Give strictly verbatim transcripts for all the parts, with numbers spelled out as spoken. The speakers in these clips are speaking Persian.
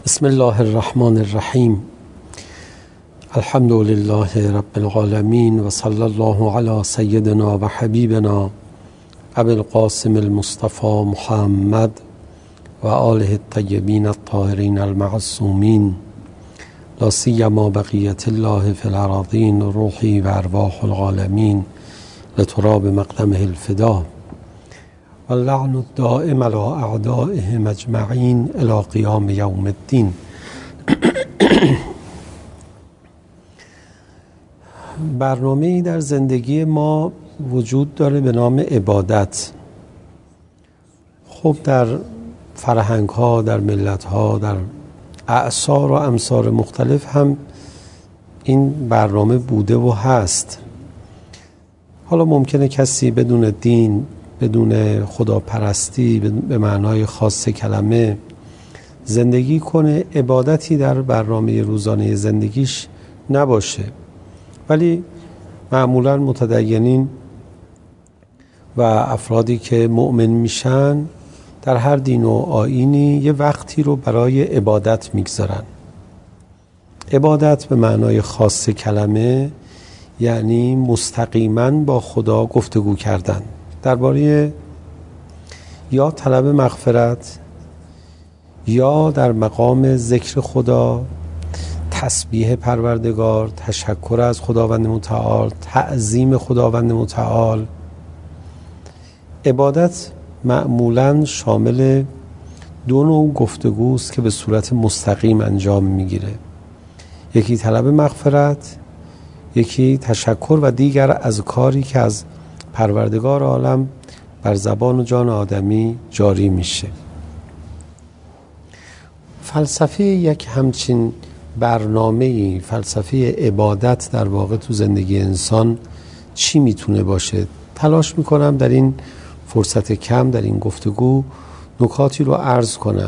بسم الله الرحمن الرحیم. الحمد لله رب العالمین و صلی الله علی سیدنا و حبیبنا ابی القاسم المصطفى محمد و آله الطیبین الطاهرین المعصومین لا سیما بقیة الله فی الأراضین روحی و ارواح العالمین لتراب مقدمه الفدا و اللعن الدائم علی اعدائهم اجمعین الی قیام یوم الدین. برنامه‌ای در زندگی ما وجود داره به نام عبادت. خب در فرهنگ ها، در ملت ها، در اعصار و امصار مختلف هم این برنامه بوده و هست. حالا ممکنه کسی بدون دین، بدون خداپرستی به معنای خاص کلمه زندگی کنه، عبادتی در برنامه روزانه زندگیش نباشه، ولی معمولا متدینین و افرادی که مؤمن میشن در هر دین و آیینی یه وقتی رو برای عبادت میگذارن. عبادت به معنای خاص کلمه یعنی مستقیما با خدا گفتگو کردن درباره یا طلب مغفرت یا در مقام ذکر خدا، تسبیح پروردگار، تشکر از خداوند متعال، تعظیم خداوند متعال. عبادت معمولاً شامل دو نوع گفتگوست که به صورت مستقیم انجام میگیره. یکی طلب مغفرت، یکی تشکر و دیگر از کاری که از پروردگار عالم بر زبان و جان آدمی جاری میشه. فلسفه یک همچین برنامه‌ای، فلسفه عبادت در واقع تو زندگی انسان چی میتونه باشه؟ تلاش میکنم در این فرصت کم، در این گفتگو نکاتی رو عرض کنم.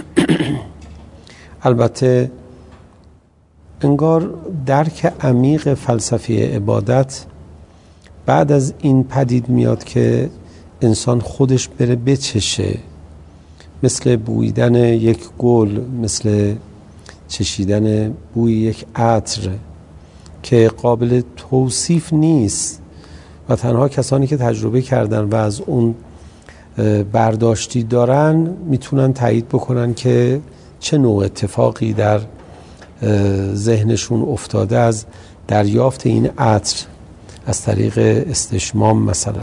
البته انگار درک عمیق فلسفه عبادت بعد از این پدید میاد که انسان خودش بره بچشه، مثل بویدن یک گل، مثل چشیدن بوی یک عطر که قابل توصیف نیست و تنها کسانی که تجربه کردن و از اون برداشتی دارن میتونن تایید بکنن که چه نوع اتفاقی در ذهنشون افتاده از دریافت این عطر از طریق استشمام. مثلا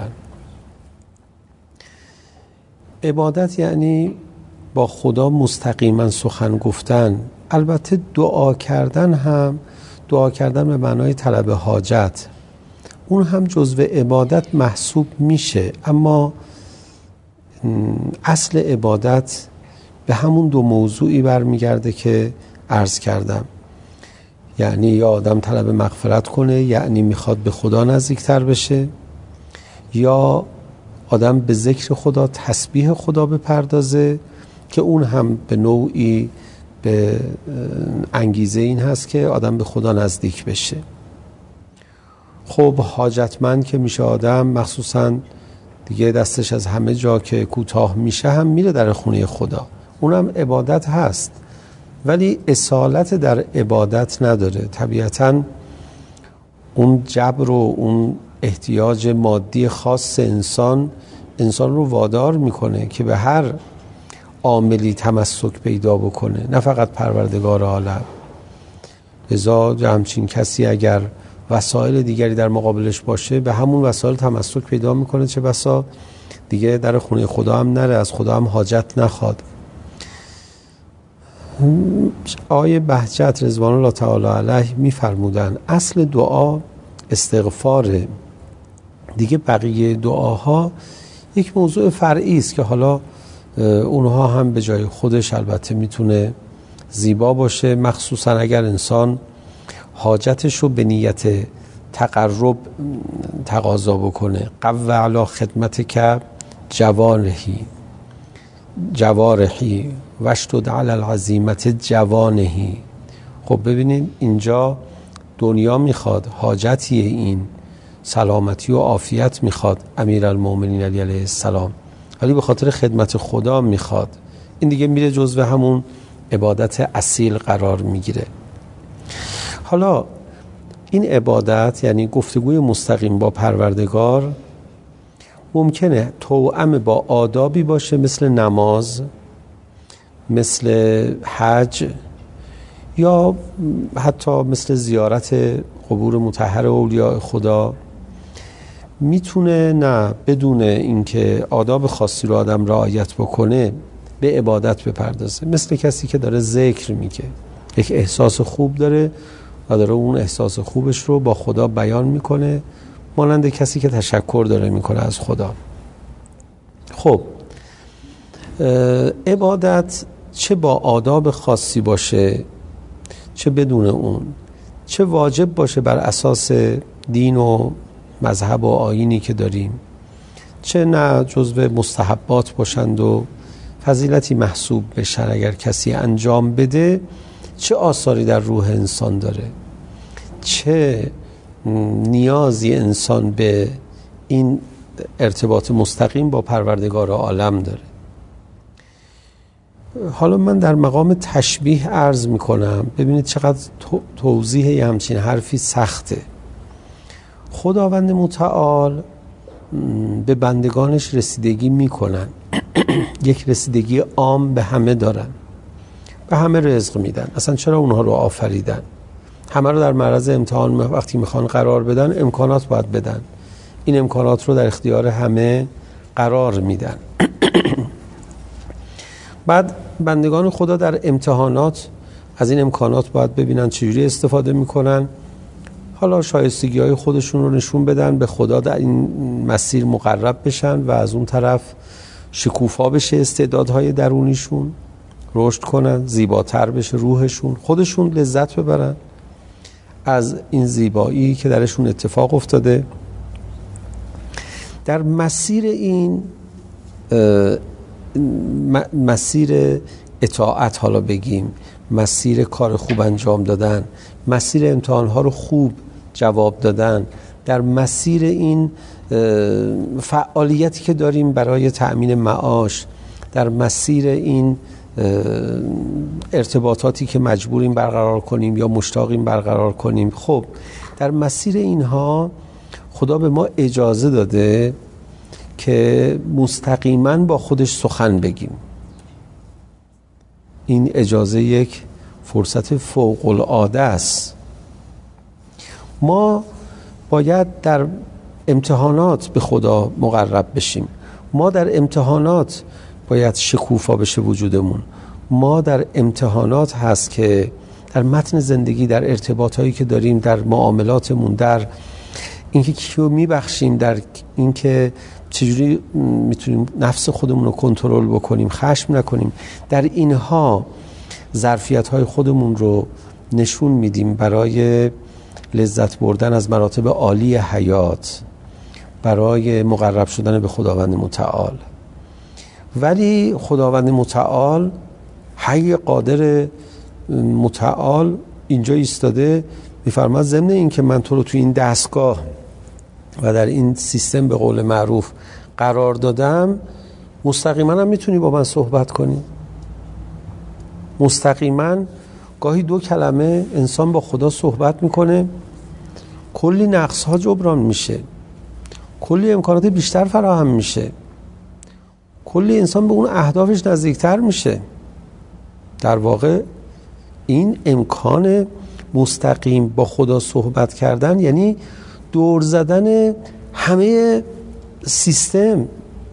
عبادت یعنی با خدا مستقیما سخن گفتن. البته دعا کردن هم، دعا کردن به معنای طلب حاجت، اون هم جزو عبادت محسوب میشه، اما اصل عبادت به همون دو موضوعی برمیگرده که عرض کردم. یعنی یا آدم طلب مغفرت کنه، یعنی میخواد به خدا نزدیکتر بشه، یا آدم به ذکر خدا، تسبیح خدا بپردازه که اون هم به نوعی به انگیزه این هست که آدم به خدا نزدیک بشه. خب حاجتمند که میشه آدم، مخصوصا دیگه دستش از همه جا که کوتاه میشه هم میره در خونه خدا، اونم عبادت هست، ولی اصالت در عبادت نداره. طبیعتاً اون جبر و اون احتیاج مادی خاص انسان انسان رو وادار میکنه که به هر عاملی تمسک پیدا بکنه، نه فقط پروردگار عالم. لذا همچین کسی اگر وسایل دیگری در مقابلش باشه به همون وسایل تمسک پیدا میکنه، چه بسا دیگه در خونه خدا هم نره، از خدا هم حاجت نخواد. آقای بهجت رضوان الله تعالی علیه میفرمودن اصل دعا استغفاره، دیگه بقیه دعاها یک موضوع فرعی است که حالا اونها هم به جای خودش البته میتونه زیبا باشه، مخصوصا اگر انسان حاجتش رو به نیت تقرب تقاضا بکنه. قو علی خدمت که جوارحی جوارحی وشتد علی العزیمت جوانحی. خب ببینید اینجا دنیا میخواد، حاجتیه، این سلامتی و عافیت میخواد امیرالمومنین علی علیه السلام، ولی به خاطر خدمت خدا میخواد. این دیگه میره جزو همون عبادت اصیل قرار میگیره. حالا این عبادت یعنی گفتگوی مستقیم با پروردگار ممکنه توأم با آدابی باشه، مثل نماز، مثل حج، یا حتی مثل زیارت قبور مطهر اولیاء خدا. میتونه نه بدون اینکه آداب خاصی رو آدم رعایت بکنه به عبادت بپردازه، مثل کسی که داره ذکر میگه، یک احساس خوب داره و داره اون احساس خوبش رو با خدا بیان میکنه، مانند کسی که تشکر داره میکنه از خدا. خب عبادت چه با آداب خاصی باشه چه بدون اون، چه واجب باشه بر اساس دین و مذهب و آیینی که داریم، چه نه جزو مستحبات باشند و فضیلتی محسوب بشن اگر کسی انجام بده، چه آثاری در روح انسان داره، چه نیازی انسان به این ارتباط مستقیم با پروردگار عالم داره. حالا من در مقام تشبیه عرض میکنم، ببینید چقدر توضیح یه همچین حرفی سخته. خداوند متعال به بندگانش رسیدگی میکنن یک رسیدگی عام به همه دارن، به همه رزق میدن. اصلا چرا اونها رو آفریدن؟ همه رو در معرض امتحان وقتی میخوان قرار بدن امکانات باید بدن، این امکانات رو در اختیار همه قرار میدن. بعد بندگان خدا در امتحانات از این امکانات باید ببینن چجوری استفاده میکنن، حالا شایستگی های خودشون رو نشون بدن، به خدا در این مسیر مقرب بشن و از اون طرف شکوفا بشه استعدادهای درونیشون، رشد کنن، زیباتر بشه روحشون، خودشون لذت ببرن از این زیبایی که درشون اتفاق افتاده. در مسیر این مسیر اطاعت، حالا بگیم مسیر کار خوب انجام دادن، مسیر امتحانها رو خوب جواب دادن، در مسیر این فعالیتی که داریم برای تأمین معاش، در مسیر این ارتباطاتی که مجبوریم برقرار کنیم یا مشتاقیم برقرار کنیم، خب در مسیر اینها خدا به ما اجازه داده که مستقیما با خودش سخن بگیم. این اجازه یک فرصت فوق العاده است. ما باید در امتحانات به خدا مقرب بشیم، ما در امتحانات باید شکوفا بشه وجودمون، ما در امتحانات هست که در متن زندگی، در ارتباطایی که داریم، در معاملاتمون، در اینکه کیو میبخشیم، در اینکه چجوری میتونیم نفس خودمون رو کنترل بکنیم، خشم نکنیم، در اینها ظرفیت‌های خودمون رو نشون میدیم برای لذت بردن از مراتب عالی حیات، برای مقرب شدن به خداوند متعال. ولی خداوند متعال، حی قادر متعال اینجا ایستاده میفرماد ضمن این که من تو رو تو این دستگاه و در این سیستم به قول معروف قرار دادم، مستقیما هم میتونی با من صحبت کنی. مستقیما گاهی دو کلمه انسان با خدا صحبت میکنه، کلی نقص ها جبران میشه، کلی امکانات بیشتر فراهم میشه، کلی انسان به اون اهدافش نزدیکتر میشه. در واقع این امکان مستقیم با خدا صحبت کردن یعنی دور زدن همه سیستم.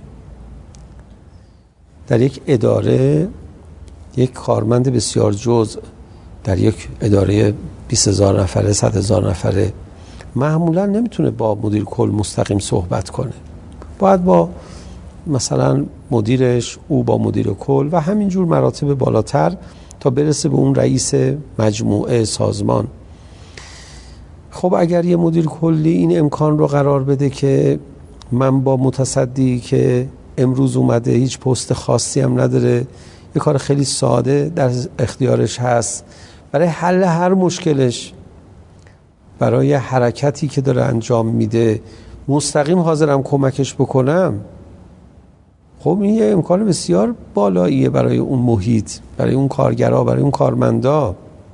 در یک اداره یک کارمند بسیار جزء در یک اداره بیست هزار نفره، صد هزار نفره معمولا نمیتونه با مدیر کل مستقیم صحبت کنه، باید با مثلا مدیرش، او با مدیر کل و همینجور مراتب بالاتر تا برسه به اون رئیس مجموعه سازمان. خب اگر یه مدیر کلی این امکان رو قرار بده که من با متصدی که امروز اومده، هیچ پست خاصی هم نداره، یه کار خیلی ساده در اختیارش هست برای حل هر مشکلش، برای حرکتی که داره انجام میده مستقیم حاضرم کمکش بکنم، خب این یه امکان بسیار بالاییه برای اون محیط، برای اون کارگرها، برای اون کارمندا.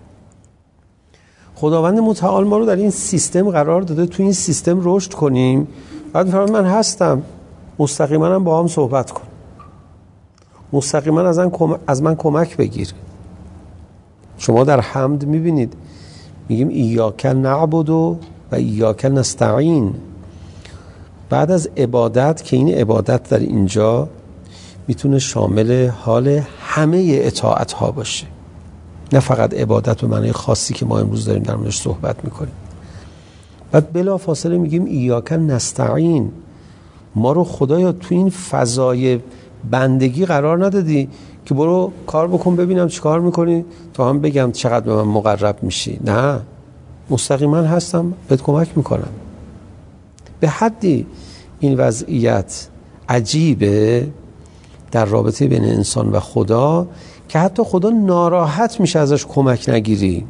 خداوند متعال ما رو در این سیستم قرار داده، تو این سیستم رشد کنیم. بعد میفرماید من هستم، مستقیما هم با هم صحبت کن، مستقیما از من از من کمک بگیر. شما در حمد میبینید میگیم ایاک نعبد و ایاک نستعین. بعد از عبادت که این عبادت در اینجا میتونه شامل حال همه اطاعت ها باشه، نه فقط عبادت به معنی خاصی که ما امروز داریم در موردش صحبت میکنیم. بعد بلا فاصله میگیم ایاک نستعین. ما رو خدایا تو این فضای بندگی قرار ندادی که برو کار بکن ببینم چی کار میکنی تا هم بگم چقدر به من مقرب میشی. نه، مستقیما هستم بهت کمک میکنم. به حدی این وضعیت عجیبه در رابطه بین انسان و خدا که حتی خدا ناراحت میشه ازش کمک نگیری.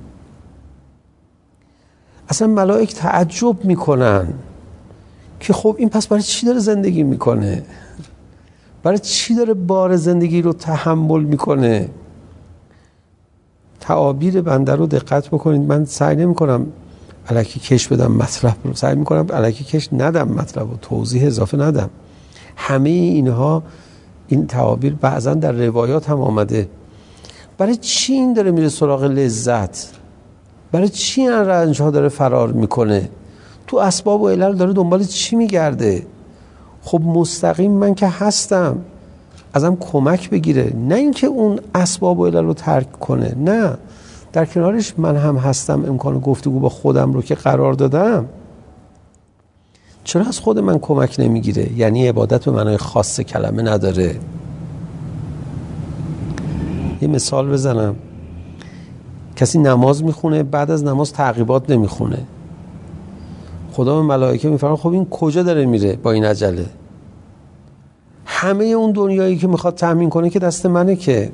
اصلا ملائک تعجب میکنن که خب این پس برای چی داره زندگی میکنه؟ برای چی داره بار زندگی رو تحمل میکنه؟ تعابیر بنده رو دقت بکنید. من سعی نمی کنم الکی کش بدم مطلب رو، سعی می کنم الکی کش ندم مطلب رو، توضیح اضافه ندم. همه اینها، این تعابیر بعضا در روایات هم آمده. برای چی این داره میره سراغ لذت؟ برای چی این رنج ها داره فرار میکنه؟ تو اسباب و علل داره دنبال چی میگرده؟ خب مستقیم من که هستم ازم کمک بگیره، نه اینکه اون اسباب و علل رو ترک کنه. نه، در کنارش من هم هستم، امکان گفتگو با خودم رو که قرار دادم. چرا از خود من کمک نمیگیره؟ یعنی عبادت به معنای خاص کلمه نداره. یه مثال بزنم. کسی نماز میخونه، بعد از نماز تعقیبات نمیخونه. خدا به ملائکه میفرماید خب این کجا داره میره با این عجله؟ همه اون دنیایی که میخواد تامین کنه که دست منه، که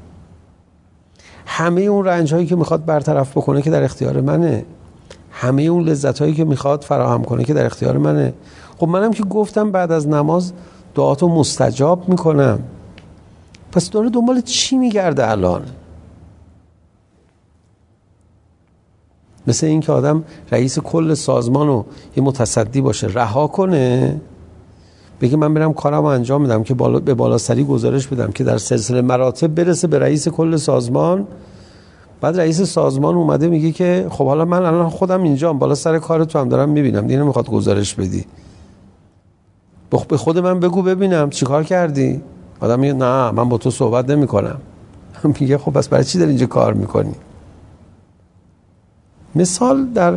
همه اون رنج هایی که میخواد برطرف بکنه که در اختیار منه، همه اون لذت هایی که میخواد فراهم کنه که در اختیار منه. خب منم که گفتم بعد از نماز دعاتو مستجاب میکنم. پس داره دنبال چی میگرده الان؟ مثل این که آدم رئیس کل سازمانو یه متصدی باشه رها کنه، بگه من برم کارمو انجام میدم که بالا به بالاسری گزارش بدم که در سلسله مراتب برسه به رئیس کل سازمان. بعد رئیس سازمان اومده میگه که خب حالا من الان خودم اینجام، بالا سر کار تو هم دارم میبینم، دیگه نمیخواد گزارش بدی، به خود من بگو ببینم چیکار کردی. آدم میگه نه من با تو صحبت نمیکنم. میگه خب بس برای چی داری اینجا کار میکنی؟ مثال در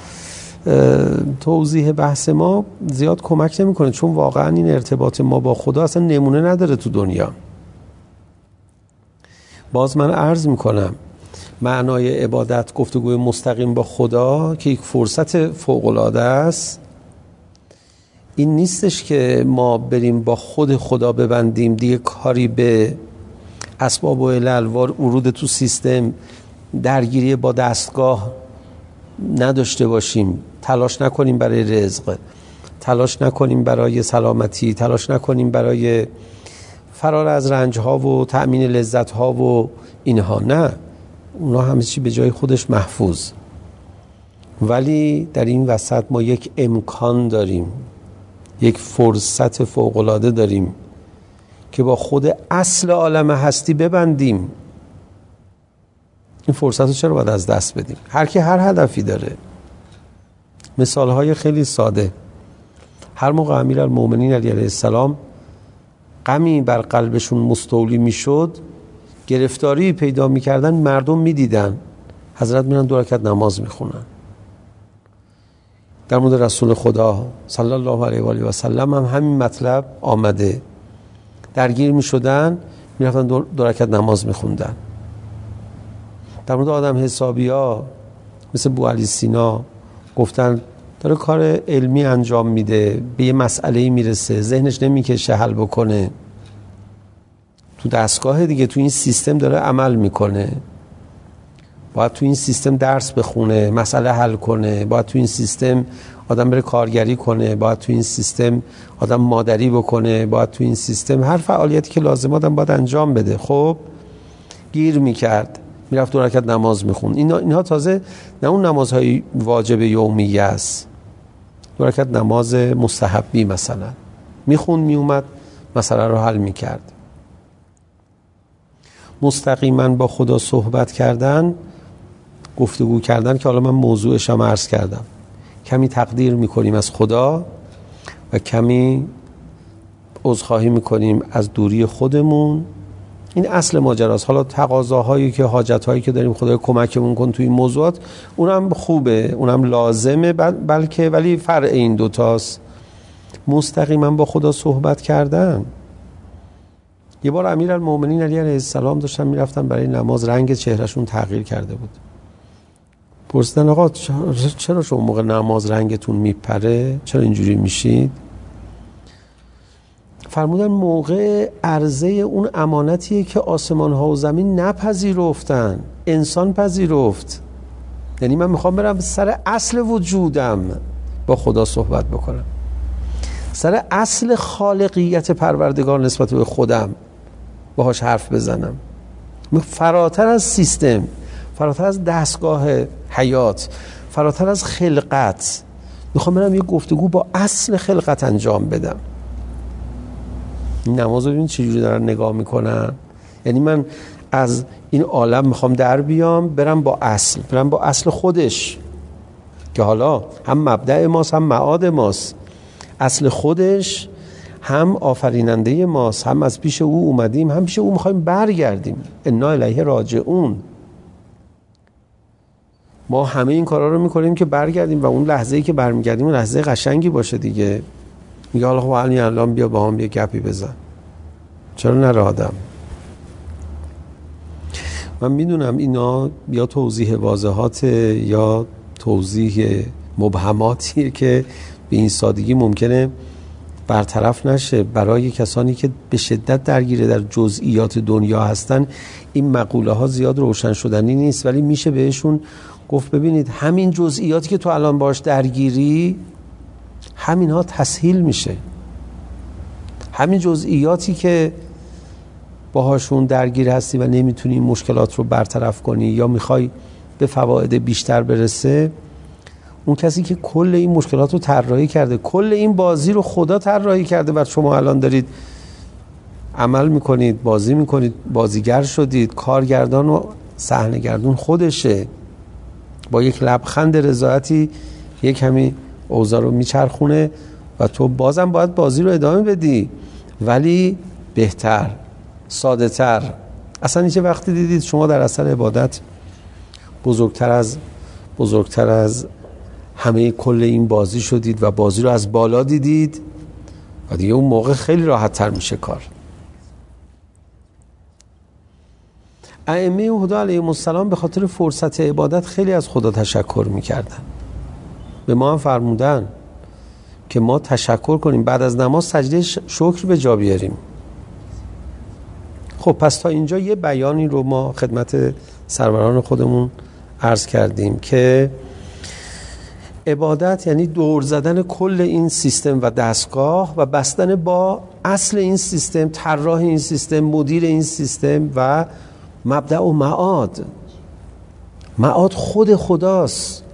توضیح بحث ما زیاد کمک نمیکنه، چون واقعا این ارتباط ما با خدا اصلا نمونه نداره تو دنیا. باز من عرض میکنم معنای عبادت گفتگوی مستقیم با خدا که یک فرصت فوق‌العاده است، این نیستش که ما بریم با خود خدا ببندیم، دیگه کاری به اسباب و علل، ورود تو سیستم، درگیری با دستگاه نداشته باشیم، تلاش نکنیم برای رزق، تلاش نکنیم برای سلامتی، تلاش نکنیم برای فرار از رنج‌ها و تأمین لذت‌ها و اینها. نه، اونا همه چی به جای خودش محفوظ. ولی در این وسط ما یک امکان داریم، یک فرصت فوق‌العاده داریم که با خود اصل عالم هستی ببندیم. این فرصت رو چرا باید از دست بدیم؟ هر کی هر هدفی داره. مثالهای خیلی ساده. هر موقع امیرالمومنین علیه السلام غمی بر قلبشون مستولی میشد، گرفتاری پیدا میکردن، مردم میدیدن، حضرت میرن دو رکعت نماز میخونن. در مورد رسول خدا صلی الله علیه و آله و سلم هم همین مطلب آمده. درگیر میشدن، میرفتن دو رکعت نماز میخوندن. در مورد آدم حسابیا مثل بوعلی سینا گفتن داره کار علمی انجام میده، به یه مسئله‌ای میرسه، ذهنش نمیکشه حل بکنه، تو دستگاه دیگه، تو این سیستم داره عمل میکنه، باید تو این سیستم درس بخونه، مسئله حل کنه، باید تو این سیستم آدم بره کارگری کنه، باید تو این سیستم آدم مادری بکنه، باید تو این سیستم هر فعالیتی که لازم آدم باید انجام بده. خب گیر میکرد، میرفت دو رکعت نماز میخوند. اینا اینها تازه نه اون نمازهای واجب یومیه است، دو رکعت نماز مستحبی مثلا میخوند، میومد مسئله رو حل میکرد. مستقیما با خدا صحبت کردن، گفتگو کردن که حالا من موضوعش هم عرض کردم، کمی تقدیر میکنیم از خدا و کمی عذرخواهی میکنیم از دوری خودمون. این اصل ماجراست. حالا تقاضاهایی که حاجتهایی که داریم خدای کمکمون کن تو این موضوعات، اونم خوبه، اونم لازمه، بلکه ولی فرع این دوتاست. مستقیما با خدا صحبت کردن. یه بار امیرالمومنین علی علیه السلام داشتن میرفتن برای نماز، رنگ چهرهشون تغییر کرده بود. پرسیدن آقا چرا شما موقع نماز رنگتون میپره؟ چرا اینجوری میشید؟ فرمودن موقع عرضه اون امانتیه که آسمان ها و زمین نپذیرفتن، انسان پذیرفت. یعنی من میخوام برم سر اصل وجودم با خدا صحبت بکنم، سر اصل خالقیت پروردگار نسبت به خودم باهاش حرف بزنم، فراتر از سیستم، فراتر از دستگاه حیات، فراتر از خلقت. میخوام برم یه گفتگو با اصل خلقت انجام بدم. این نماز رو ببین چجوری دارن نگاه میکنن. یعنی من از این عالم میخوام در بیام، برم با اصل، برم با اصل خودش که حالا هم مبدأ ماست هم معاد ماست. اصل خودش هم آفریننده ماست، هم از پیش او اومدیم، هم پیش او میخوایم برگردیم. انا الیه راجعون. ما همه این کارا رو میکنیم که برگردیم و اون لحظه‌ای که برمیگردیم لحظه قشنگی باشه دیگه. میگه حالا خب الان بیا با هم یه گپی بزن، چرا نره آدم؟ من میدونم اینا یا توضیح واضحات یا توضیح مبهماتیه که به این سادگی ممکنه برطرف نشه. برای کسانی که به شدت درگیره در جزئیات دنیا هستن این مقوله ها زیاد روشن شدنی نیست، ولی میشه بهشون گفت ببینید همین جزئیاتی که تو الان باش درگیری، همین ها تسهیل میشه. همین جزئیاتی که باهاشون درگیر هستی و نمیتونی این مشکلات رو برطرف کنی یا میخوای به فواید بیشتر برسه، اون کسی که کل این مشکلات رو طراحی کرده، کل این بازی رو خدا طراحی کرده و شما الان دارید عمل میکنید، بازی میکنید، بازیگر شدید. کارگردان و صحنه‌گردون خودشه، با یک لبخند رضایتی یک کمی اوضاع رو میچرخونه و تو بازم باید بازی رو ادامه بدی، ولی بهتر، ساده تر. اصلا اینکه وقتی دیدید شما در اثر عبادت بزرگتر از بزرگتر از همه کل این بازی شدید و بازی رو از بالا دیدید و دیگه اون موقع خیلی راحت تر میشه کار. ائمه هدی علیهم السلام به خاطر فرصت عبادت خیلی از خدا تشکر میکردن. به ما هم فرمودن که ما تشکر کنیم، بعد از نماز سجده شکر به جا بیاریم. خب پس تا اینجا یه بیانی رو ما خدمت سروران خودمون عرض کردیم که عبادت یعنی دور زدن کل این سیستم و دستگاه و بستن با اصل این سیستم، طراح این سیستم، مدیر این سیستم و مبدأ و معاد. معاد خود خداست.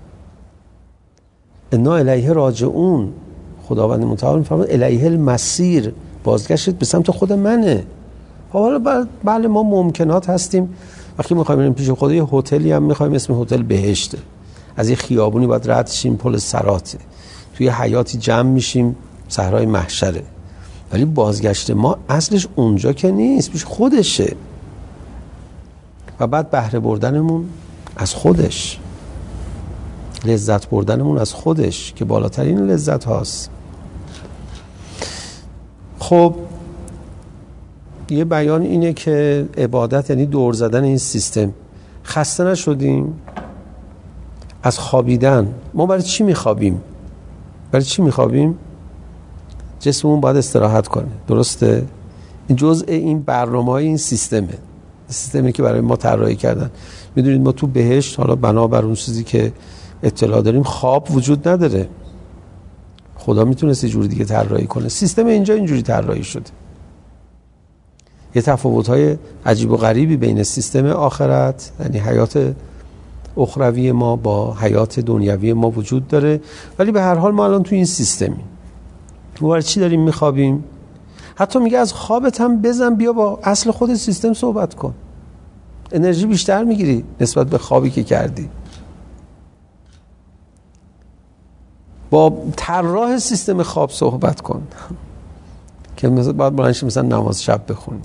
انا الیه راجعون. خداوند متعال میفرماید الیه المصیر، بازگشت به سمت خود منه. حالا بله ما ممکنات هستیم وقتی میخوایم بریم پیش خدا، یه هتلی هم میخوایم اسم هتل بهشته، از یه خیابونی باید رد شیم پل صراطه، توی حیاتی جمع میشیم صحرای محشره، ولی بازگشت ما اصلش اونجا که نیست، پیش خودشه و بعد بهره بردنمون از خودش، لذت بردنمون از خودش که بالاترین لذت هاست. خب یه بیان اینه که عبادت یعنی دور زدن این سیستم. خسته نشدیم از خوابیدن؟ ما برای چی میخوابیم؟ برای چی میخوابیم؟ جسممون باید استراحت کنه، درسته؟ این جزء این برنامه‌های این سیستمه، سیستمی که برای ما طراحی کردن. میدونید ما تو بهشت، حالا بنابر اون چیزی که اطلاع داریم، خواب وجود نداره. خدا میتونست یه جوری دیگه طراحی کنه. سیستم اینجا اینجوری طراحی شده. یه تفاوت‌های عجیب و غریبی بین سیستم آخرت، یعنی حیات اخروی ما با حیات دنیوی ما وجود داره، ولی به هر حال ما الان تو این سیستمیم. ما چی داریم میخوابیم؟ حتی میگه از خوابت هم بزن بیا با اصل خود سیستم صحبت کن، انرژی بیشتر میگیری نسبت به خوابی که کردی. با طراح سیستم خواب صحبت کن که مثلا باید بلنشی مثلا نماز شب بخونی.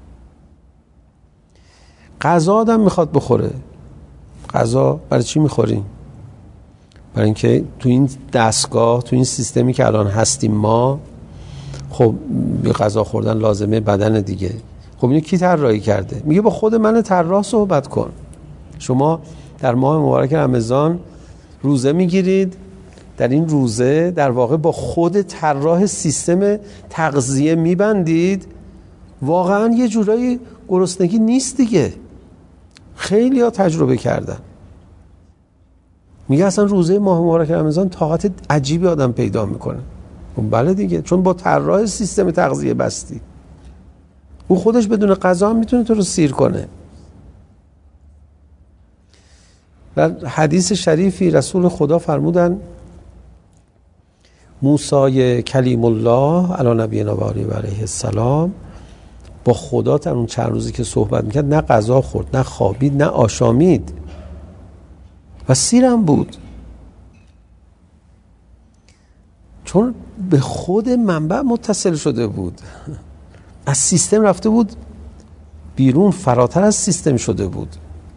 غذا آدم میخواد بخوره. غذا برای چی میخوریم؟ برای اینکه تو این دستگاه، تو این سیستمی که الان هستیم ما، خب غذا خوردن لازمه بدن دیگه. خب اینو کی طراحی کرده؟ میگه با خود من طراح صحبت کن. شما در ماه مبارک رمضان روزه میگیرید، در این روزه در واقع با خود طراح سیستم تغذیه میبندید. واقعا یه جورایی گرسنگی نیست دیگه. خیلی ها تجربه کردن. میگه اصلا روزه ماه مبارک رمضان طاقت عجیبی آدم پیدا میکنه. بله دیگه، چون با طراح سیستم تغذیه بستی. او خودش بدون غذا هم میتونه تو رو سیر کنه. در حدیث شریفی رسول خدا فرمودن موسی کلیم الله علی نبینا و علیه السلام با خدا در اون چند روزی که صحبت میکرد نه غذا خورد، نه خوابید، نه آشامید و سیرم بود، چون به خود منبع متصل شده بود. از سیستم رفته بود بیرون، فراتر از سیستم شده بود.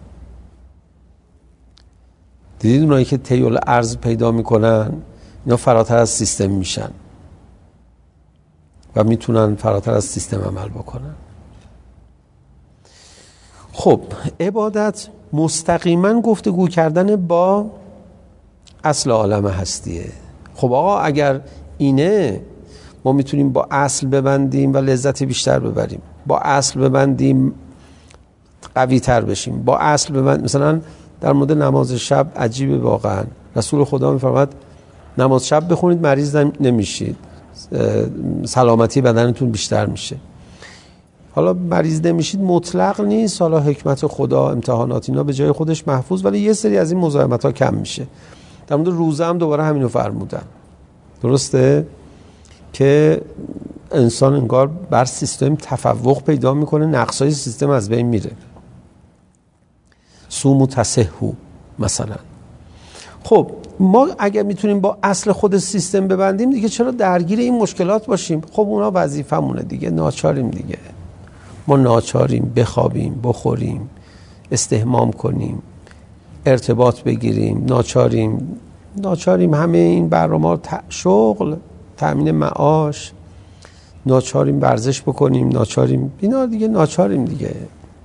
دیدید اونایی که طی الارض پیدا میکنن اینا فراتر از سیستم میشن و میتونن فراتر از سیستم عمل بکنن. خب عبادت مستقیما گفتگو کردن با اصل عالم هستیه. خب آقا اگر اینه ما میتونیم با اصل ببندیم و لذت بیشتر ببریم، با اصل ببندیم قوی تر بشیم، با اصل ببندیم. مثلا در مورد نماز شب عجیبه واقعا. رسول خدا میفرماد نماز شب بخونید مریض نمیشید، سلامتی بدنتون بیشتر میشه. حالا مریض نمیشید مطلق نیست، حالا حکمت خدا، امتحانات اینا به جای خودش محفوظ، ولی یه سری از این مزاحمت ها کم میشه. در مورد روزه هم دوباره همینو فرمودن. درسته که انسان انگار بر سیستم تفوق پیدا میکنه، نقصای سیستم از بین میره. سومو تصحو مثلا. خب ما اگر میتونیم با اصل خود سیستم ببندیم دیگه چرا درگیر این مشکلات باشیم؟ خب اونا وظیفمونه دیگه، ناچاریم دیگه. ما ناچاریم بخوابیم، بخوریم، استحمام کنیم، ارتباط بگیریم، ناچاریم ناچاریم همه این برنامه‌ها، شغل، تامین معاش، ناچاریم ورزش بکنیم، ناچاریم اینا دیگه، ناچاریم دیگه.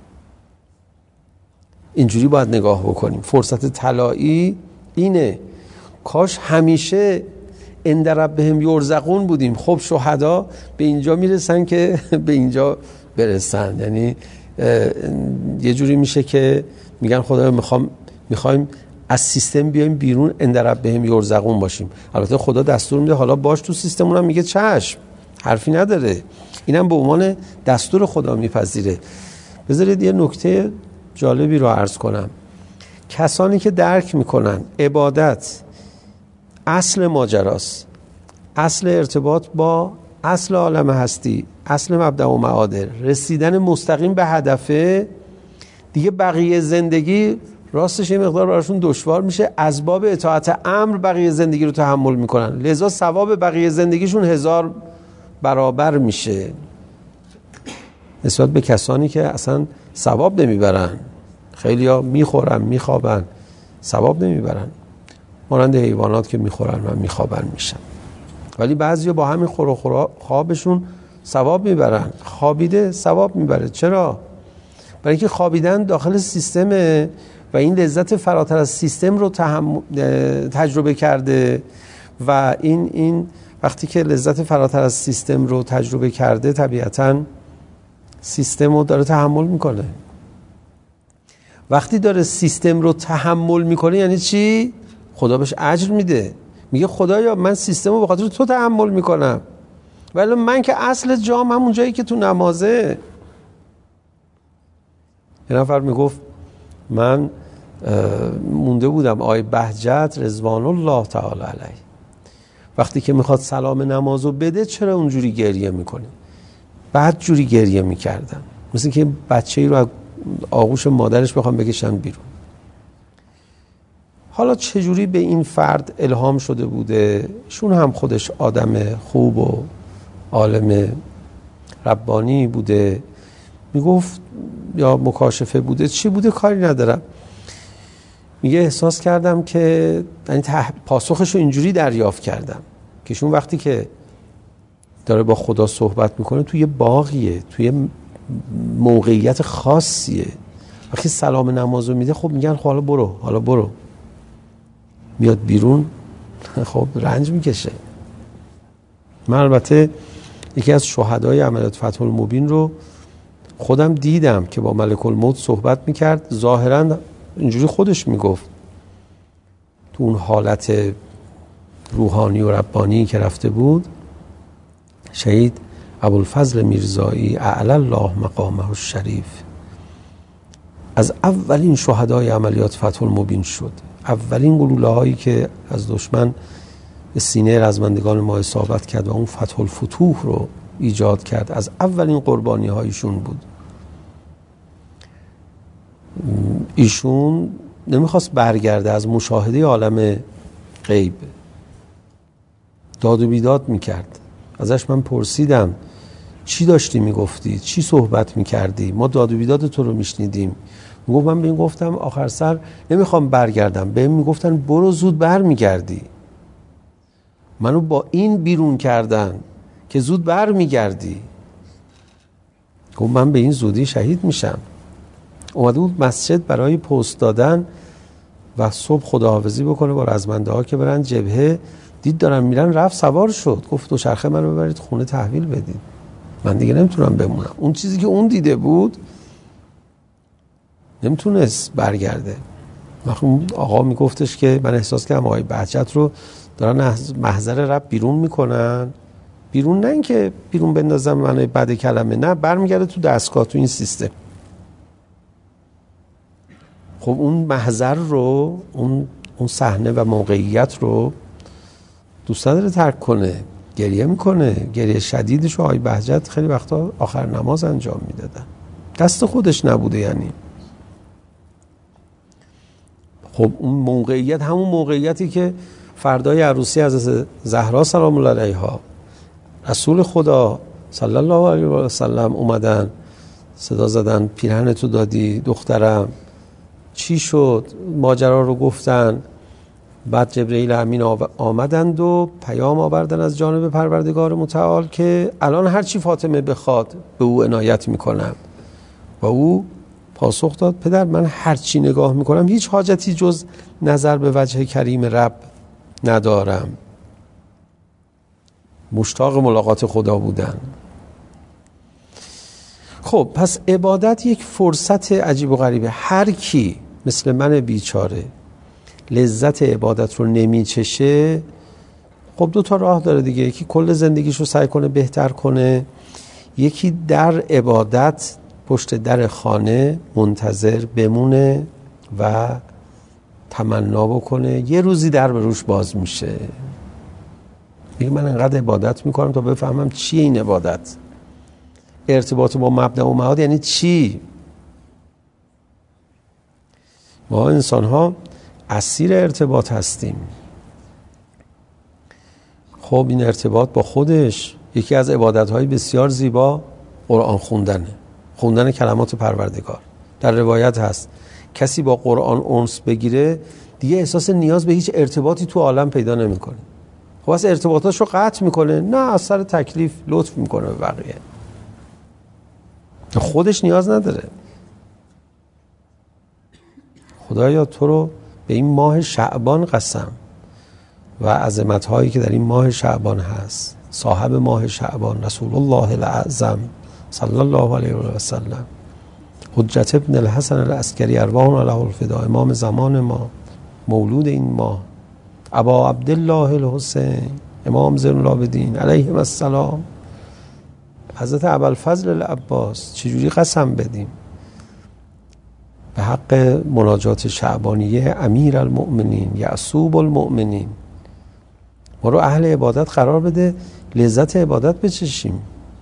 اینجوری باید نگاه بکنیم. فرصت طلایی اینه. کاش همیشه ان ربهم یرزقون بودیم. خب شهدا به اینجا میرسن که به اینجا برسن. یعنی یه جوری میشه که میگن خدا میخوام میخوایم از سیستم بیایم بیرون، ان ربهم یرزقون باشیم. البته خدا دستور میده حالا باش تو سیستم، اونم میگه چشم، حرفی نداره. اینم به عنوان دستور خدا میپذیره. بذارید یه نکته جالبی رو عرض کنم. کسانی که درک میکنن عبادت اصل ماجراست، اصل ارتباط با اصل عالم هستی، اصل مبدأ و معادل، رسیدن مستقیم به هدفه، دیگه بقیه زندگی راستش یه مقدار براشون دشوار میشه. از باب اطاعت امر بقیه زندگی رو تحمل میکنن، لذا ثواب بقیه زندگیشون هزار برابر میشه نسبت به کسانی که اصلا ثواب نمیبرن. خیلی ها میخورن میخوابن، ثواب نمیبرن، مانند حیوانات که میخورن و میخوابن میشن. ولی بعضیا با همین خور و خوابشون ثواب میبرن. خوابیده ثواب میبره. چرا؟ برای اینکه خوابیدن داخل سیستمه و این لذت فراتر از سیستم رو تحم... تجربه کرده و این این وقتی که لذت فراتر از سیستم رو تجربه کرده طبیعتاً سیستم رو داره تحمل میکنه. وقتی داره سیستم رو تحمل میکنه یعنی چی؟ خدا بهش اجر میده. میگه خدایا من سیستم رو به خاطر تو تحمل میکنم، ولی من که اصل جام همون جایی که تو نمازه. یه نفر میگفت من مونده بودم آقای بهجت رضوان الله تعالی علیه وقتی که میخواد سلام نمازو بده چرا اونجوری گریه میکنه؟ بعد جوری گریه میکردم مثل که بچه‌ای رو از آغوش مادرش بخوام بکشن بیرون. حالا چجوری به این فرد الهام شده بوده؟ شون هم خودش آدم خوب و عالم ربانی بوده، میگفت یا مکاشفه بوده، چی بوده کاری ندارم، میگه احساس کردم که یعنی پاسخش رو اینجوری دریافت کردم که شون وقتی که داره با خدا صحبت میکنه توی باغیه، توی موقعیت خاصیه، وقتی سلام نمازو میده خب میگن خب حالا برو حالا برو، میاد بیرون خب رنج میکشه. من البته یکی از شهدای عملیات فتح المبین رو خودم دیدم که با ملک الموت صحبت میکرد، ظاهرا اینجوری خودش میگفت تو اون حالت روحانی و ربانی که رفته بود. شهید ابوالفضل میرزایی اعلی الله مقامه الشریف از اولین شهدای عملیات فتح المبین شد. اولین گلوله هایی که از دشمن به سینه رزمندگان ما اصابت کرد و اون فتح الفتوح رو ایجاد کرد، از اولین قربانی هایشون بود. ایشون نمیخواست برگرده از مشاهده عالم غیب، داد و بیداد میکرد. ازش من پرسیدم چی داشتی میگفتی، چی صحبت میکردی، ما داد و بیداد تو رو میشنیدیم. میگفت من به این گفتم آخر سر نمیخوام برگردم، به این میگفتن برو زود بر میگردی، منو با این بیرون کردن که زود بر میگردی. گفت من به این زودی شهید میشم. اومده بود مسجد برای پست دادن و صبح خداحافظی بکنه با رزمنده ها که برن جبهه، دید دارن میرن، رفت سوار شد، گفت دوچرخه منو ببرید خونه تحویل بدید، من دیگه نمیتونم بمونم. اون چیزی که اون دیده بود نمیتونست برگرده. اون آقا میگفتش که من احساس کردم آقای بهجت رو دارن از محضر رب بیرون میکنن، بیرون نه اینکه بیرون بندازم منو بد کلمه، نه برمیگرده تو دستگاه، تو این سیستم. خب اون محضر رو، اون اون صحنه و موقعیت رو دوست نداره ترک کنه، گریه میکنه. گریه شدیدش رو آقای بهجت خیلی وقتا آخر نماز انجام میدادن، دست خودش نبوده. یعنی خب اون موقعیت همون موقعیتی که فردای عروسی حضرت زهرا سلام الله علیها رسول خدا صلی الله علیه و سلم اومدن صدا زدن پیرهن تو دادی دخترم، چی شد، ماجرا رو گفتن. بعد جبرئیل امین آمدند و پیام آوردن از جانب پروردگار متعال که الان هر چی فاطمه بخواد به او عنایت میکنم. و او پاسخ داد پدر من هر چی نگاه میکنم هیچ حاجتی جز نظر به وجه کریم رب ندارم. مشتاق ملاقات خدا بودن. خب پس عبادت یک فرصت عجیب و غریبه. هر کی مثل من بیچاره لذت عبادت رو نمیچشه، خب دو تا راه داره دیگه. یکی کل زندگیش رو سعی کنه بهتر کنه، یکی در عبادت پشت در خانه منتظر بمونه و تمنا بکنه یه روزی در به روش باز میشه. میگه من انقدر عبادت میکنم تا بفهمم چیه این عبادت، ارتباط با مبدأ و معاد یعنی چی. ما انسان ها اسیر ارتباط هستیم. خب این ارتباط با خودش یکی از عبادت‌های بسیار زیبا قرآن خوندنه، خوندن کلمات پروردگار. در روایت هست کسی با قرآن انس بگیره دیگه احساس نیاز به هیچ ارتباطی تو عالم پیدا نمیکنه. خب از ارتباطاش رو قطع میکنه، نه از سر تکلیف لطف میکنه به بقیه، خودش نیاز نداره. خدایا تو رو به این ماه شعبان قسم و عظمت هایی که در این ماه شعبان هست، صاحب ماه شعبان رسول الله الاعظم صلی الله علیه و سلم حجت ابن الحسن العسکری ارواحنا له الفدا، امام زمان ما، مولود این ماه، ابا عبدالله الحسین امام زین العابدین علیهم السلام، حضرت ابوالفضل العباس، چجوری قسم بدیم؟ به حق مناجات شعبانیه امیر المؤمنین یعصوب المؤمنین، ما رو اهل عبادت قرار بده، لذت عبادت بچشیم.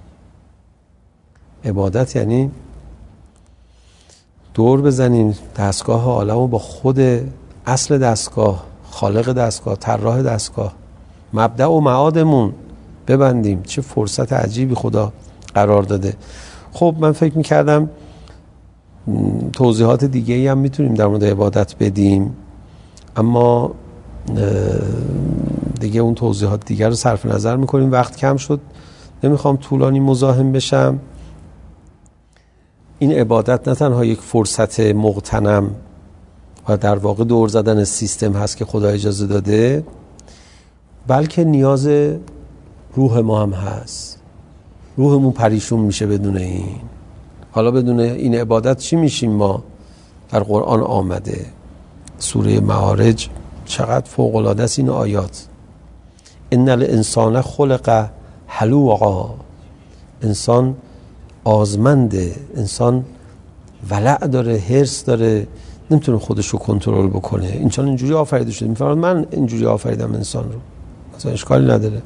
عبادت یعنی دور بزنیم دستگاه عالم رو با خود اصل دستگاه، خالق دستگاه، طراح دستگاه، مبدأ و معادمون ببندیم. چه فرصت عجیبی خدا قرار داده. خب من فکر میکردم توضیحات دیگه ای هم میتونیم در مورد عبادت بدیم، اما دیگه اون توضیحات دیگر رو صرف نظر میکنیم، وقت کم شد، نمیخوام طولانی مزاحم بشم. این عبادت نه تنها یک فرصت مغتنم و در واقع دور زدن سیستم هست که خدا اجازه داده، بلکه نیاز روح ما هم هست. روحمون پریشون میشه بدون این. حالا بدون این عبادت چی میشیم ما؟ در قرآن آمده، سوره معارج، چقدر فوق‌العاده است این آیات. ان الانسان خلق هلوعا، انسان آزمنده، انسان ولع داره، حرص داره، نمیتونه خودش رو کنترل بکنه. انسان اینجوری آفریده شده. میفرماد من اینجوری آفریدم انسان رو، مثلا اشکالی نداره.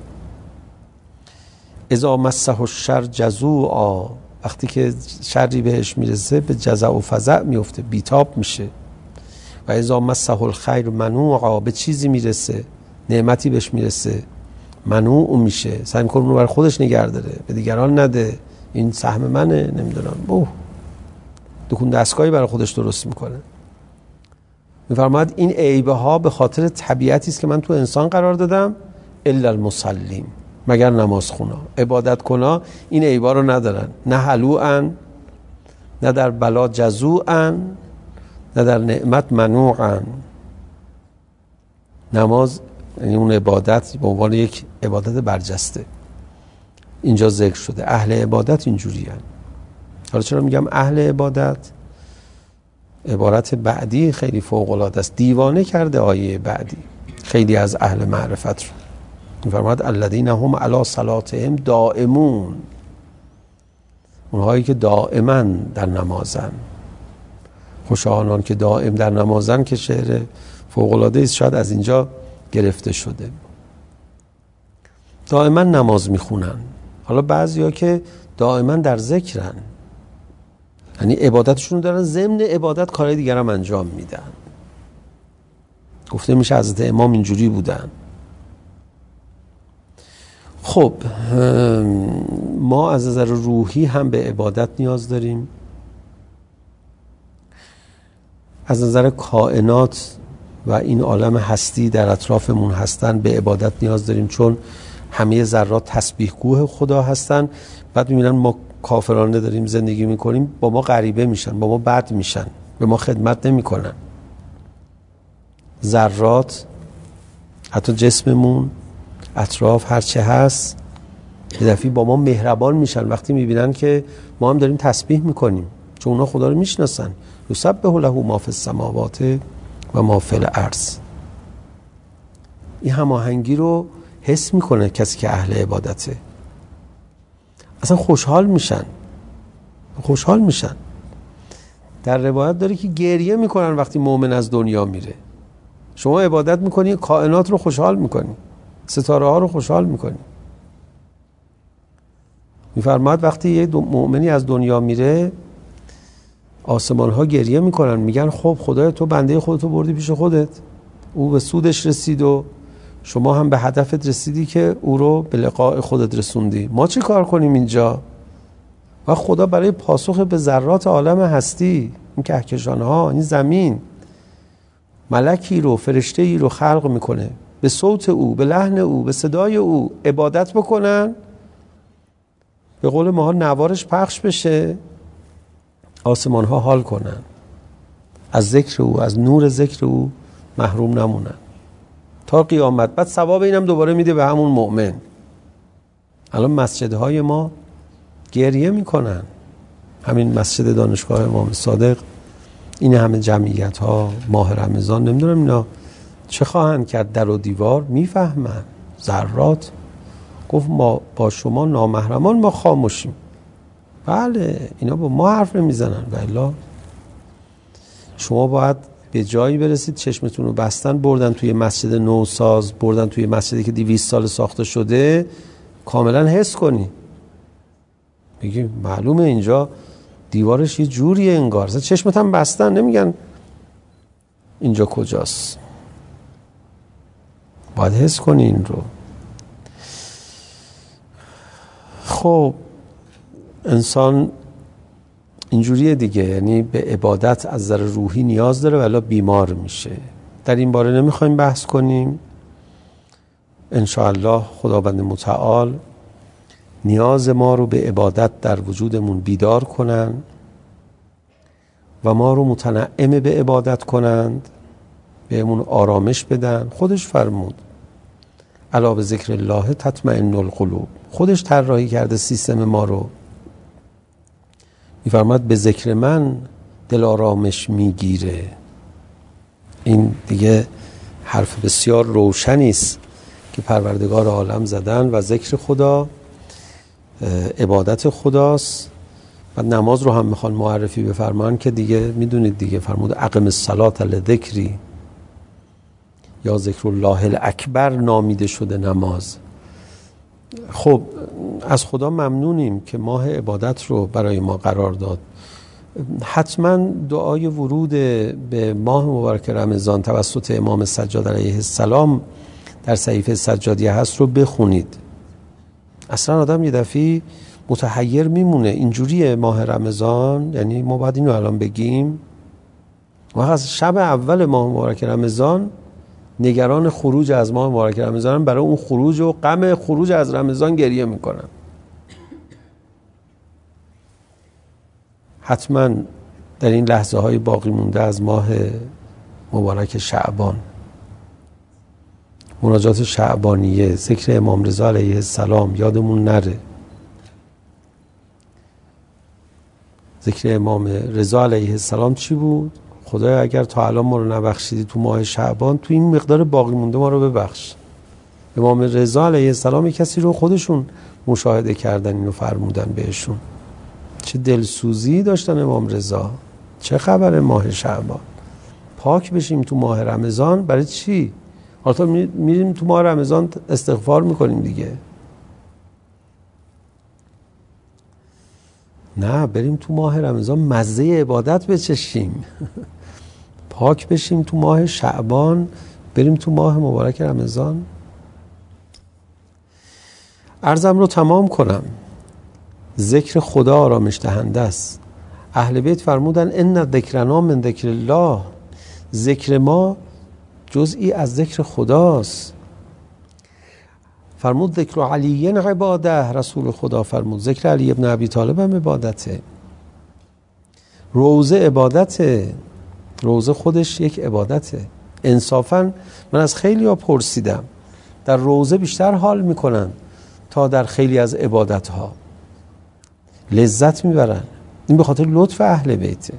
اذا مسه الشر جزوعا، وقتی که شری بهش میرسه به جزع و فزع میفته، بیتاب میشه. و اذا مسه الخیر منوعا، به چیزی میرسه، نعمتی بهش میرسه، منوع میشه، سعی میکنه اونو برای خودش نگه داره، به دیگران نده، این سهم منه، نمیدونم، اوه دکون دستگاهی برای خودش درست میکنه. میفرماید این عیبه ها به خاطر طبیعتی است که من تو انسان قرار دادم، الا المصلین، مگر نماز خونا، عبادت کنا این عیبا رو ندارن، نه حلوعن، نه در بلا جزوعن، نه در نعمت منوعن. نماز یعنی اون عبادت به عنوان یک عبادت برجسته اینجا ذکر شده. اهل عبادت اینجوری هن. حالا چرا میگم اهل عبادت؟ عبارت بعدی خیلی فوق‌العاده است، دیوانه کرده آیه بعدی خیلی از اهل معرفت رو. می‌فرماید الذین هم علی صلاتهم دائمون، اونهایی که دائما در نمازن. خوش آنان که دائم در نمازن که شعر فوق‌العاده است، شاید از اینجا گرفته شده. دائما نماز میخونن. حالا بعضیا که دائما در ذکرن، یعنی عبادتشون دارن، ضمن عبادت کارهای دیگر هم انجام میدن. گفته میشه حضرت امام اینجوری بودن. خب ما از نظر روحی هم به عبادت نیاز داریم، از نظر کائنات و این عالم هستی در اطرافمون هستن به عبادت نیاز داریم، چون همه ذرات تسبیحگوه خدا هستن. بعد میبینن ما کافرانه داریم زندگی میکنیم، با ما غریبه میشن، با ما بد میشن، به ما خدمت نمیکنن. ذرات، حتی جسممون، اطراف، هرچه هست، یه دفعه با ما مهربان میشن وقتی میبینن که ما هم داریم تسبیح میکنیم، چون اونا خدا رو میشناسن. یسبح له ما فی السماوات و ما فی الارض. این هماهنگی رو حس میکنه کسی که اهل عبادته، اصلا خوشحال میشن، خوشحال میشن. در روایت داره که گریه میکنن وقتی مؤمن از دنیا میره. شما عبادت میکنی، کائنات رو خوشحال میکنی، ستاره ها رو خوشحال میکنی. میفرماید وقتی یه مؤمنی از دنیا میره، آسمان ها گریه میکنن، میگن خب خدای تو بنده خودتو بردی پیش خودت، او به سودش رسید و شما هم به هدفت رسیدی که او رو به لقاء خودت رسوندی، ما چه کار کنیم اینجا؟ و خدا برای پاسخ به ذرات عالم هستی، این کهکشان ها، این زمین، ملکی رو، فرشته ای رو خلق میکنه، به صوت او، به لحن او، به صدای او عبادت بکنن، به قول ما نوارش پخش بشه، آسمان ها حال کنن، از ذکر او، از نور ذکر او محروم نمونن تا قیامت. بعد ثواب اینم دوباره میده به همون مؤمن. الان مسجدهای ما گریه میکنن، همین مسجد دانشگاه امام صادق، این همه جمعیت ها، ماه رمضان، نمیدونم اینا چه خواهند کرد در و دیوار؟ میفهمن ذرات. گفت ما با شما نامحرمان ما خاموشیم. بله اینا با ما حرف نمیزنن، والا شما باید به جایی برسید چشمتون رو بستن بردن توی مسجد نوساز، بردن توی مسجدی که دویست سال ساخته شده، کاملا حس کنی، بگی معلومه اینجا دیوارش یه جوریه انگار، چشمت هم بستن نمیگن اینجا کجاست. باید حس کنی این رو. خب انسان اینجوریه دیگه، یعنی به عبادت از نظر روحی نیاز داره ولی بیمار میشه. در این باره نمیخوایم بحث کنیم. انشاءالله خداوند متعال نیاز ما رو به عبادت در وجودمون بیدار کنن و ما رو متنعم به عبادت کنند، بهمون آرامش بدن. خودش فرمود الا به ذکر الله تطمئن القلوب، خودش طراحی کرده سیستم ما رو. میفرماد به ذکر من دل آرامش میگیره. این دیگه حرف بسیار روشنی است که پروردگار عالم زدن و ذکر خدا عبادت خداست. و نماز رو هم میخوان معرفی بفرمان که دیگه میدونید دیگه، فرمود اقم الصلاة لذکری، یا ذکر الله الاکبر نامیده شده نماز. خب از خدا ممنونیم که ماه عبادت رو برای ما قرار داد. حتما دعای ورود به ماه مبارک رمضان توسط امام سجاد علیه السلام در صحیفه سجادیه هست رو بخونید. اصلا آدم یه دفعه متحیر میمونه. اینجوریه ماه رمضان، یعنی ما باید اینو الان بگیم. ما از شب اول ماه مبارک رمضان نگران خروج از ماه مبارک رمضان، برای اون خروج و غم خروج از رمضان گریه میکنن. حتما در این لحظه های باقی مونده از ماه مبارک شعبان مناجات شعبانیه، ذکر امام رضا علیه السلام یادمون نره. ذکر امام رضا علیه السلام چی بود؟ خدایا اگر تا الان ما رو نبخشیدی تو ماه شعبان، تو این مقدار باقی مونده ما رو ببخش. امام رضا علیه السلام کسی رو خودشون مشاهده کردن، اینو فرمودن بهشون. چه دلسوزی داشتن امام رضا. چه خبر ماه شعبان؟ پاک بشیم تو ماه رمضان. برای چی؟ حالا میریم تو ماه رمضان استغفار میکنیم دیگه. نه، بریم تو ماه رمضان مزه عبادت بچشیم. پاک بشیم تو ماه شعبان، بریم تو ماه مبارک رمضان. عرضم رو تمام کنم. ذکر خدا آرامش دهنده است. اهل بیت فرمودن ان ذکرنا من ذکر الله، ذکر ما جزئی از ذکر خداست. فرمود ذکر علی عباده، رسول خدا فرمود ذکر علی ابن ابی طالب هم عبادته. روزه عبادته، روزه خودش یک عبادته. انصافا من از خیلی ها پرسیدم در روزه بیشتر حال میکنن تا در خیلی از عبادت ها، لذت میبرن. این به خاطر لطف اهل بیته.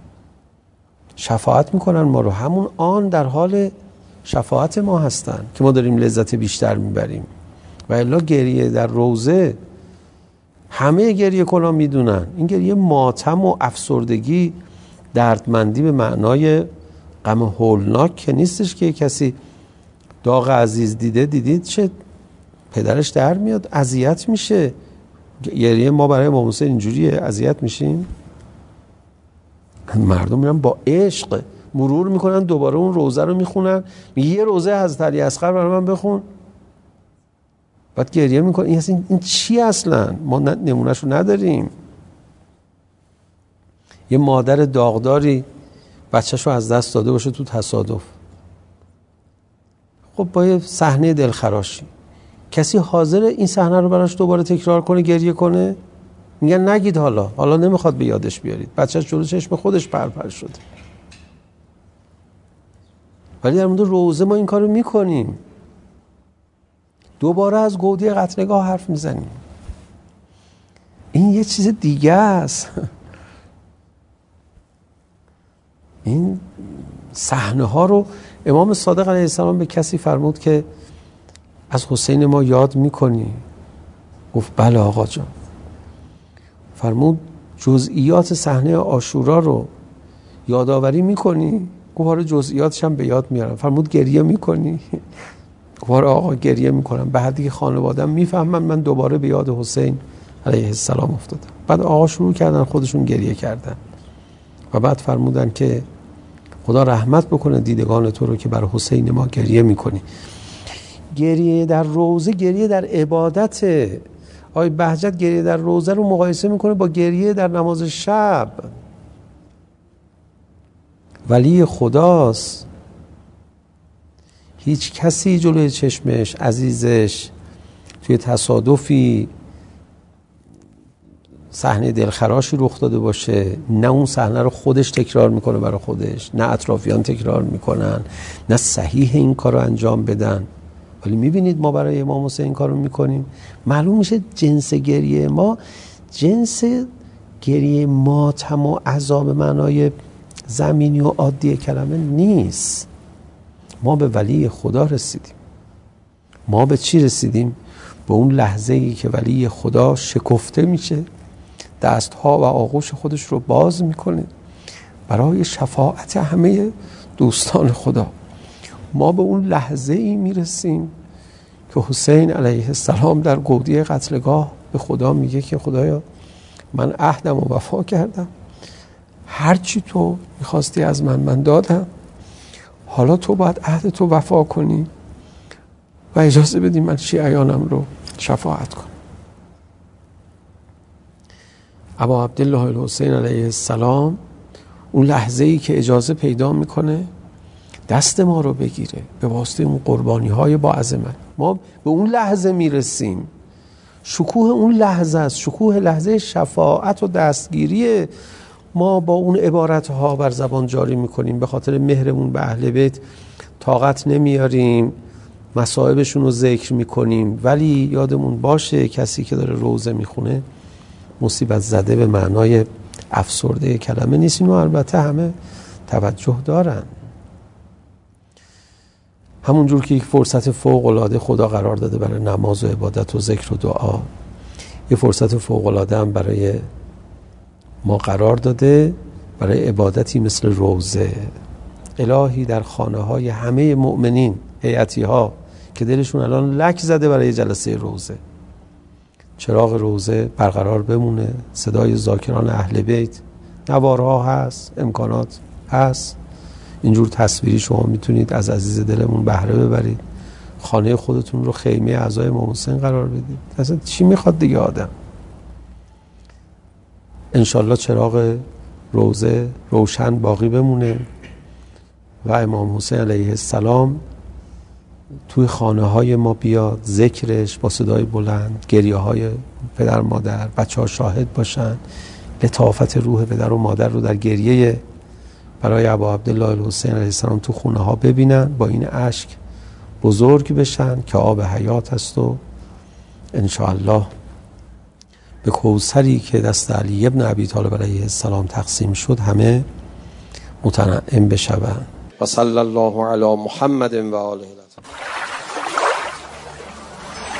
شفاعت میکنن ما رو، همون آن در حال شفاعت ما هستن که ما داریم لذت بیشتر میبریم. و الا گریه در روزه همه گریه کنان میدونن این گریه ماتم و افسردگی، دردمندی به معنای غم هولناک که نیستش که کسی داغ عزیز دیده. دیدید چه پدرش در میاد اذیت میشه. گریه ما برای امام حسین اینجوریه، اذیت میشیم. مردم میرن با عشق مرور میکنن، دوباره اون روزه رو میخونن، میگه یه روزه حضرت علی اصغر برای من بخون. بعد گریه میکنه. این اصلا این چی اصلا؟ ما نمونهشو نداریم. یه مادر داغداری بچه‌شو از دست داده باشه تو تصادف، خب با یه صحنه دلخراشی کسی حاضر این صحنه رو براش دوباره تکرار کنه گریه کنه؟ میگن نگید، حالا حالا نمیخواد به یادش بیارید. بچه‌ش جلو چشم خودش پرپر شده. ولی در مورد روزه ما این کارو میکنیم. دوباره از گودی قطره‌گاه حرف میزنیم. این یه چیز دیگه است. این صحنه ها رو امام صادق علیه السلام به کسی فرمود که از حسین ما یاد میکنی؟ گفت بله آقا جان. فرمود جزئیات صحنه عاشورا رو یادآوری میکنی؟ گفت آره جزئیاتش هم به یاد میارم. فرمود گریه میکنی؟ گفت آره آقا گریه میکنم، بعد دیگه خانواده‌ام میفهمن من دوباره به یاد حسین علیه السلام افتادم. بعد آقا شروع کردن خودشون گریه کردن و بعد فرمودن که خدا رحمت بکنه دیدگان تو رو که بر حسین ما گریه میکنی. گریه در روزه گریه در عبادت. آقای بهجت گریه در روزه رو مقایسه میکنه با گریه در نماز شب. ولی خداست، هیچ کسی جلوی چشمش عزیزش توی تصادفی صحنه دلخراشی رخ داده باشه، نه اون صحنه رو خودش تکرار میکنه برای خودش، نه اطرافیان تکرار میکنن، نه صحیح این کار رو انجام بدن. ولی میبینید ما برای امام حسین این کار رو میکنیم. معلوم میشه جنس گریه ما جنس گریه ماتم و عذاب معنای زمینی و عادی کلمه نیست. ما به ولی خدا رسیدیم. ما به چی رسیدیم؟ به اون لحظه ای که ولی خدا شکفته میشه، دستها و آغوش خودش رو باز میکنه برای شفاعت همه دوستان خدا. ما به اون لحظه ای میرسیم که حسین علیه السلام در گودی قتلگاه به خدا میگه که خدایا من عهدم رو وفا کردم، هرچی تو میخواستی از من من دادم، حالا تو باید عهد تو وفا کنی و اجازه بدی من شیعیانم رو شفاعت کنم. ابا عبدالله الحسین علیه السلام اون لحظه ای که اجازه پیدا میکنه دست ما رو بگیره به واسطه اون قربانی های با عظمت، ما به اون لحظه میرسیم. شکوه اون لحظه است، شکوه لحظه شفاعت و دستگیری. ما با اون عبارت ها بر زبان جاری میکنیم، به خاطر مهرمون به اهل بیت طاقت نمیاریم، مصائبشون رو ذکر میکنیم، ولی یادمون باشه کسی که داره روزه میخونه مصیبت زده به معنای افسرده کلمه نیست. اینو البته همه توجه دارن. همونجور که یک فرصت فوق العاده خدا قرار داده برای نماز و عبادت و ذکر و دعا، یک فرصت فوق العاده هم برای ما قرار داده برای عبادتی مثل روزه. الهی در خانه های همه مؤمنین، هیئتی ها که دلشون الان لک زده برای جلسه روزه، چراغ روزه برقرار بمونه، صدای ذاکران اهل بیت، نوارها هست، امکانات هست. اینجور تصویری شما میتونید از عزیز دلمون بهره ببرید، خانه خودتون رو خیمه اعضای امام حسین قرار بدید. اصلا چی میخواد دیگه آدم؟ انشالله چراغ روزه روشن باقی بمونه و امام حسین علیه السلام توی خانه های ما بیاد، ذکرش با صدای بلند، گریه های پدر مادر، بچه ها شاهد باشن، لطافت روح پدر و مادر رو در گریه برای ابا عبدالله الحسین علیه السلام تو خونه ها ببینن، با این اشک بزرگ بشن که آب حیات است و انشاءالله به کوثری که دست علی ابن ابی طالب علیه السلام تقسیم شد همه متنعم بشوند. و صلی الله علی محمد و آله.